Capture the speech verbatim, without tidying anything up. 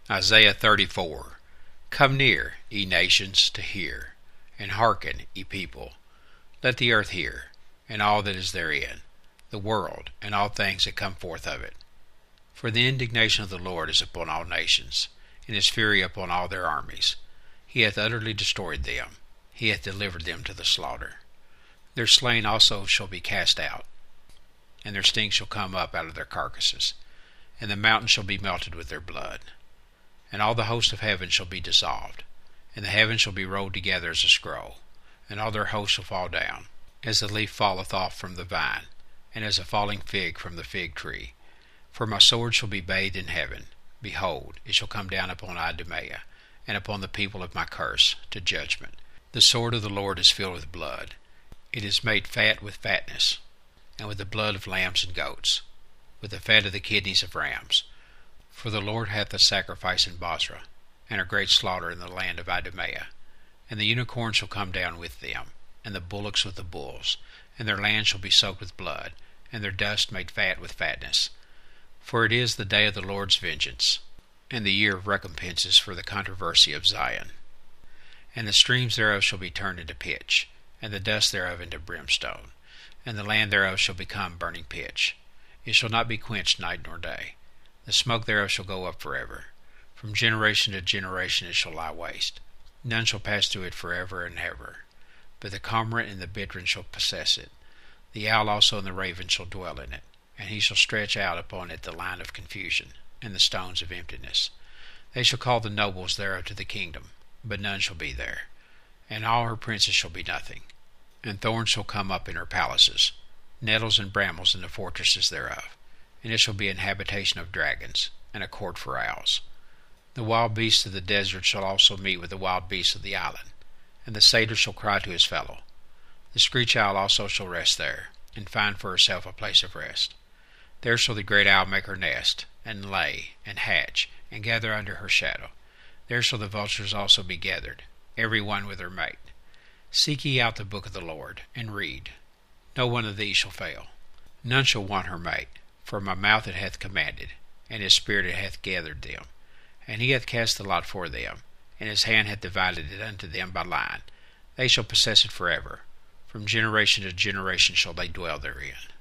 Isaiah thirty-four. Come near, ye nations, to hear, and hearken, ye people. Let the earth hear, and all that is therein, the world, and all things that come forth of it. For the indignation of the Lord is upon all nations, and his fury upon all their armies. He hath utterly destroyed them, he hath delivered them to the slaughter. Their slain also shall be cast out, and their sting shall come up out of their carcasses, and the mountains shall be melted with their blood. And all the host of heaven shall be dissolved, and the heavens shall be rolled together as a scroll, and all their hosts shall fall down, as the leaf falleth off from the vine, and as a falling fig from the fig tree. For my sword shall be bathed in heaven. Behold, it shall come down upon Idumaea, and upon the people of my curse, to judgment. The sword of the Lord is filled with blood. It is made fat with fatness, and with the blood of lambs and goats, with the fat of the kidneys of rams. For the Lord hath a sacrifice in Bozrah, and a great slaughter in the land of Idumaea. And the unicorn shall come down with them, and the bullocks with the bulls, and their land shall be soaked with blood, and their dust made fat with fatness. For it is the day of the Lord's vengeance, and the year of recompenses for the controversy of Zion. And the streams thereof shall be turned into pitch, and the dust thereof into brimstone, and the land thereof shall become burning pitch. It shall not be quenched night nor day. The smoke thereof shall go up forever. From generation to generation it shall lie waste. None shall pass through it forever and ever. But the cormorant and the bittern shall possess it. The owl also and the raven shall dwell in it. And he shall stretch out upon it the line of confusion, and the stones of emptiness. They shall call the nobles thereof to the kingdom, but none shall be there. And all her princes shall be nothing. And thorns shall come up in her palaces, nettles and brambles in the fortresses thereof. And it shall be an habitation of dragons, and a court for owls. The wild beasts of the desert shall also meet with the wild beasts of the island, and the satyr shall cry to his fellow. The screech owl also shall rest there, and find for herself a place of rest. There shall the great owl make her nest, and lay, and hatch, and gather under her shadow. There shall the vultures also be gathered, every one with her mate. Seek ye out the book of the Lord, and read. No one of these shall fail. None shall want her mate. For my mouth it hath commanded, and his spirit it hath gathered them. And he hath cast the lot for them, and his hand hath divided it unto them by line. They shall possess it forever. From generation to generation shall they dwell therein.